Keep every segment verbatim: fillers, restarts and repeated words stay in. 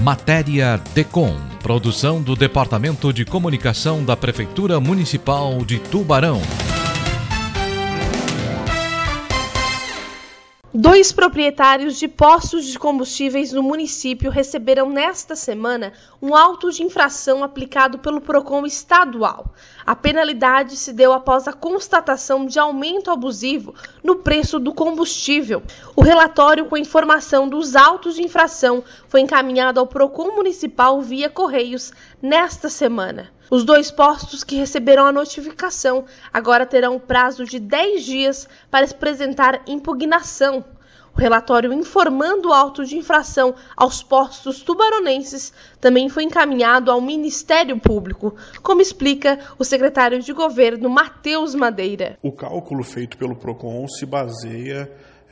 Matéria DECOM, produção do Departamento de Comunicação da Prefeitura Municipal de Tubarão. Dois proprietários de postos de combustíveis no município receberam nesta semana um auto de infração aplicado pelo PROCON estadual. A penalidade se deu após a constatação de aumento abusivo no preço do combustível. O relatório com informação dos autos de infração foi encaminhado ao PROCON municipal via Correios nesta semana. Os dois postos que receberam a notificação agora terão um prazo de dez dias para apresentar impugnação. O relatório informando o auto de infração aos postos tubaronenses também foi encaminhado ao Ministério Público, como explica o secretário de Governo, Matheus Madeira. O cálculo feito pelo PROCON se baseia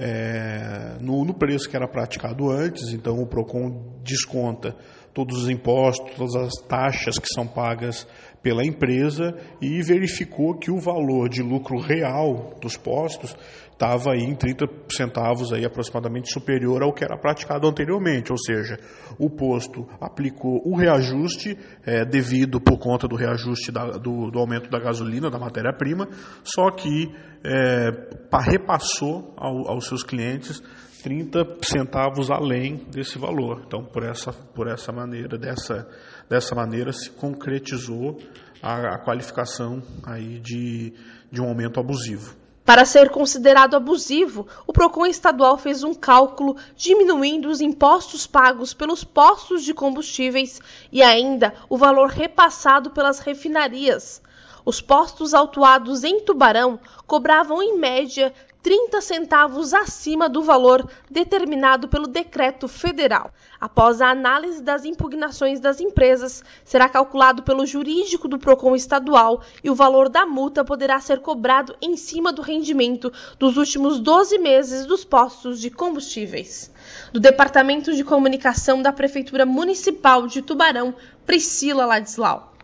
é, no, no preço que era praticado antes, então o PROCON desconta todos os impostos, todas as taxas que são pagas pela empresa e verificou que o valor de lucro real dos postos estava aí em trinta centavos aí aproximadamente superior ao que era praticado anteriormente, ou seja, o posto aplicou o reajuste é, devido por conta do reajuste da, do, do aumento da gasolina, da matéria-prima, só que é, repassou ao, aos seus clientes trinta centavos além desse valor. Então, por essa, por essa maneira, dessa, dessa maneira se concretizou a, a qualificação aí de, de um aumento abusivo. Para ser considerado abusivo, o PROCON estadual fez um cálculo diminuindo os impostos pagos pelos postos de combustíveis e ainda o valor repassado pelas refinarias. Os postos autuados em Tubarão cobravam, em média, trinta centavos acima do valor determinado pelo decreto federal. Após a análise das impugnações das empresas, será calculado pelo jurídico do PROCON estadual e o valor da multa poderá ser cobrado em cima do rendimento dos últimos doze meses dos postos de combustíveis. Do Departamento de Comunicação da Prefeitura Municipal de Tubarão, Priscila Ladislau.